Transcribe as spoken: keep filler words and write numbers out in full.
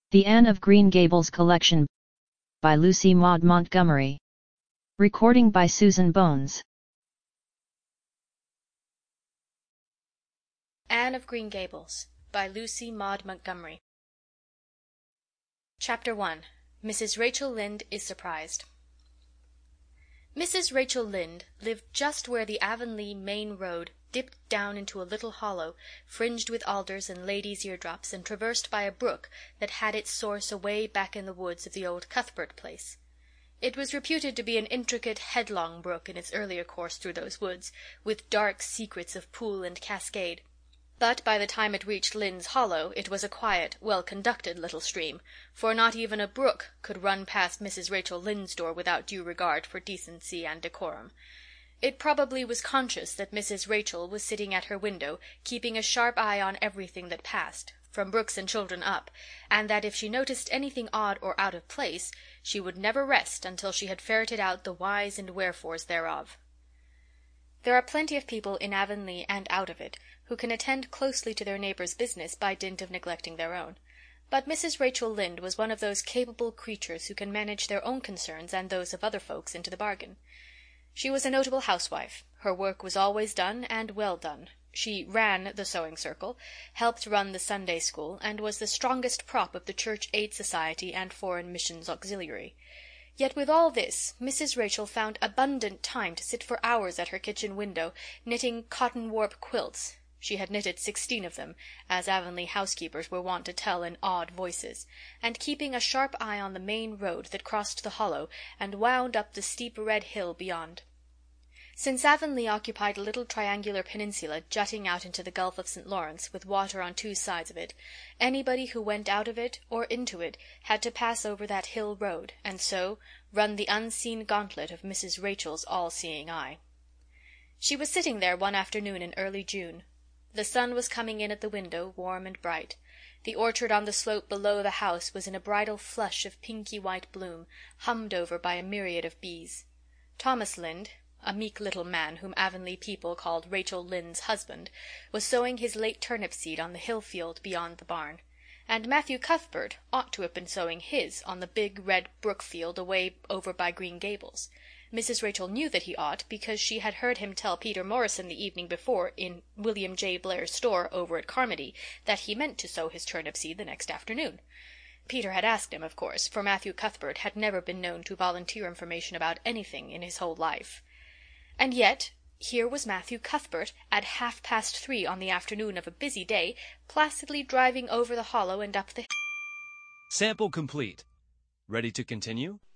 The Anne of Green Gables Collection by Lucy Maud Montgomery. Recording by Susan Bones. Anne of Green Gables by Lucy Maud Montgomery. Chapter one. Missus Rachel Lynde is Surprised. Missus Rachel Lynde lived just where the Avonlea main road dipped down into a little hollow, fringed with alders and ladies' eardrops, and traversed by a brook that had its source away back in the woods of the old Cuthbert place. It was reputed to be an intricate, headlong brook in its earlier course through those woods, with dark secrets of pool and cascade. But by the time it reached Lynde's Hollow it was a quiet, well-conducted little stream, for not even a brook could run past Missus Rachel Lynde's door without due regard for decency and decorum. It probably was conscious that Missus Rachel was sitting at her window, keeping a sharp eye on everything that passed, from Brooks and children up, and that if she noticed anything odd or out of place, she would never rest until she had ferreted out the whys and wherefores thereof. There are plenty of people in Avonlea and out of it who can attend closely to their neighbours' business by dint of neglecting their own. But Missus Rachel Lynde was one of those capable creatures who can manage their own concerns and those of other folks into the bargain. She was a notable housewife. Her work was always done, and well done. She ran the sewing circle, helped run the Sunday school, and was the strongest prop of the Church Aid Society and Foreign Missions Auxiliary. Yet with all this, Missus Rachel found abundant time to sit for hours at her kitchen window, knitting cotton warp quilts. She had knitted sixteen of them, as Avonlea housekeepers were wont to tell in awed voices, and keeping a sharp eye on the main road that crossed the hollow and wound up the steep red hill beyond. Since Avonlea occupied a little triangular peninsula jutting out into the Gulf of Saint Lawrence, with water on two sides of it, anybody who went out of it or into it had to pass over that hill road, and so run the unseen gauntlet of Missus Rachel's all-seeing eye. She was sitting there one afternoon in early June. The sun was coming in at the window, warm and bright. The orchard on the slope below the house was in a bridal flush of pinky-white bloom, hummed over by a myriad of bees. Thomas Lynde, a meek little man whom Avonlea people called Rachel Lynde's husband, was sowing his late turnip seed on the hill field beyond the barn, and Matthew Cuthbert ought to have been sowing his on the big red brook field away over by Green Gables. Missus Rachel knew that he ought, because she had heard him tell Peter Morrison the evening before in William J. Blair's store over at Carmody that he meant to sow his turnip seed the next afternoon. Peter had asked him, of course, for Matthew Cuthbert had never been known to volunteer information about anything in his whole life. And yet here was Matthew Cuthbert at half-past three on the afternoon of a busy day, placidly driving over the hollow and up the... Sample complete. Ready to continue?